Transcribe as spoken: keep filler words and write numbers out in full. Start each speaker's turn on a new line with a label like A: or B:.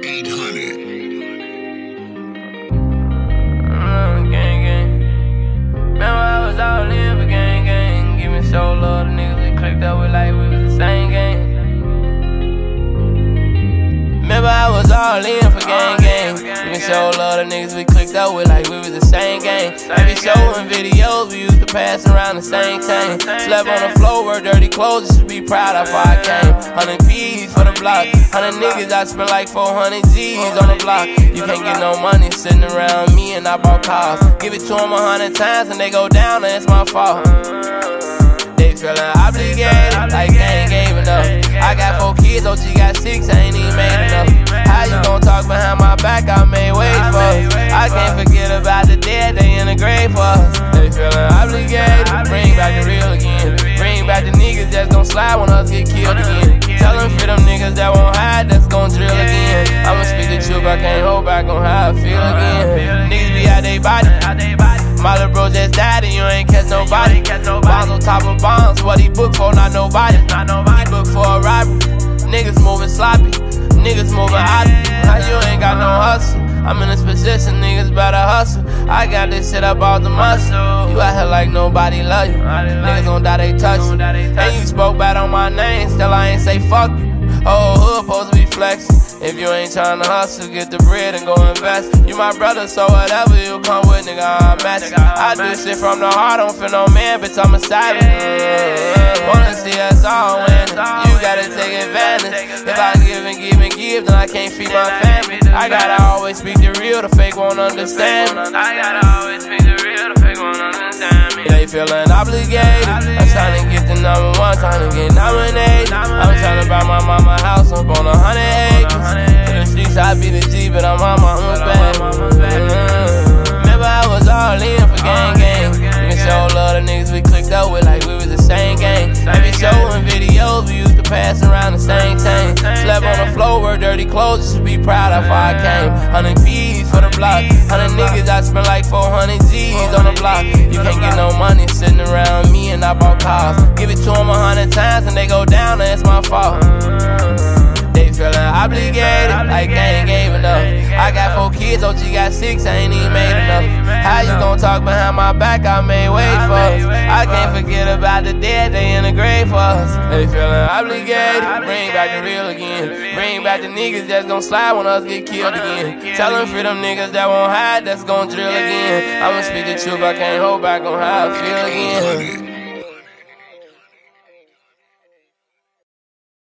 A: eight hundred.
B: Mm, gang, gang. Remember I was all in for gang, gang. Give me so love, the niggas we clicked up with like we was the same gang. Remember I was all in for gang, gang. Give me so love, the niggas we clicked up with like we was the same gang. Every show and videos we used to pass around the same chain. Slept on the floor, wear dirty clothes just to be proud of how I came. Hundred P's for the block, hundred niggas I spent like four hundred G's on the block. You can't get no money sitting around me and I bought cars. Give it to them a hundred times and they go down and it's my fault. They feelin' obligated, like they ain't gave enough. I got four kids, O G got six, I ain't even made enough. How you gon' talk behind my back? I made way for us. I can't forget about the dead, they in the grave for us. They feelin' obligated, bring back the real again. Bring back the niggas that's gon' slide when us get killed again. Tell them for them niggas that won't hide, that's gon' drill again. I'ma speak the truth, I can't hold back on how I feel again. Niggas be out they body. My little bro just died and you ain't catch nobody. Bonds on top of bonds, what he booked for, not nobody. He booked for a robbery. Niggas moving sloppy, niggas moving hot. How you ain't got no hustle? I'm in this position, niggas better hustle. I got this shit up off the muscle. You out here like nobody love you. Niggas gon' die, they touch you. And you spoke bad on my name, still I ain't say fuck you. Whole hood supposed to be flexing. If you ain't tryna hustle, get the bread and go invest. You my brother, so whatever you come with, nigga, I'm matching. I do shit from the heart, don't feel no man, bitch, I'm a savage. Mm-hmm. Wanna see us all winning, you gotta take advantage. If I give and give and give, then I can't feed my family. I gotta always speak the real, the fake won't understand me. I gotta always speak the real, the fake won't understand me. They feelin' obligated, I'm tryna get the number one, tryna get nominated. I'm tryna buy my mama house up on a hundred acres. To the streets I be the G, but I'm on my own back. Mm-hmm. Remember I was all in for gang, gang. Give me so love, the niggas we clicked up with like we was the same gang. Every show and videos we used to pass around the same chain. Slept on the floor, wear dirty clothes just to be proud of how I came. Hundred P's for the block, hundred niggas I spent like four hundred G's on the block. You can't get no money sitting around me and I bought cars. Give it to them a hundred times and they go down and it's my fault. They feelin' obligated, like they ain't gave enough. I got four kids, O G got six, I ain't even made enough. How you gon' talk behind my back? I made way for us. I can't forget about the dead, they in the grave for us. They feelin' obligated, bring back the real again. Bring back the niggas that's gon' slide when us get killed again. Tell them for them niggas that won't hide, that's gon' drill again. I'ma speak the truth, I can't hold back on how I feel again.